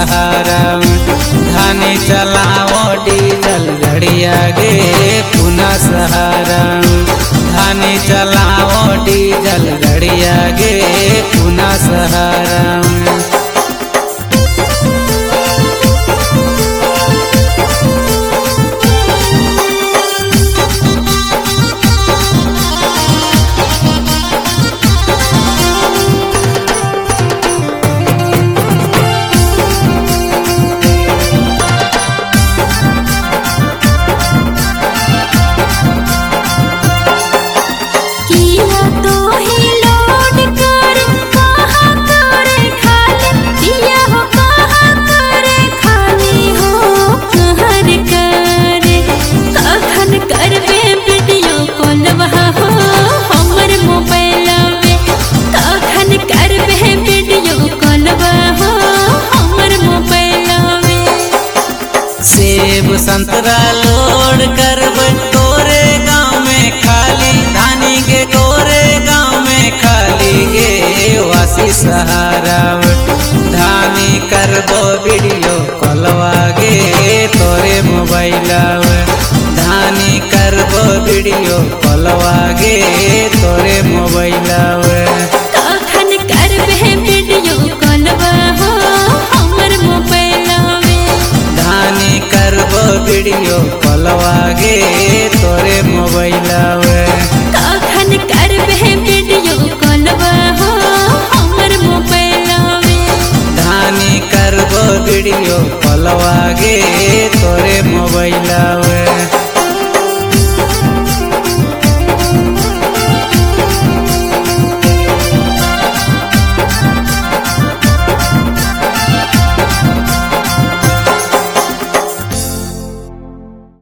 सहारा धानी चलाओ डीजल गड़िया गे पुनः सहारा धानी चलाओ डीजल गड़िया गे पुनः सहारा संतरा लोड करब तोरे गाँव में खाली धानी के तोरे गाँव में खाली गे वासी सहारा धानी करबो वीडियो कॉलवा गे तोरे मोबाइल धानी करबो वीडियो कॉलवा गे तोरे मोबाइल वीडियो कॉलवा गे तोरे मोबाइल काखन करबे वीडियो कॉलवा हो हमर मोबाइल धानी करबो वीडियो कॉलवा गे तोरे मोबाइल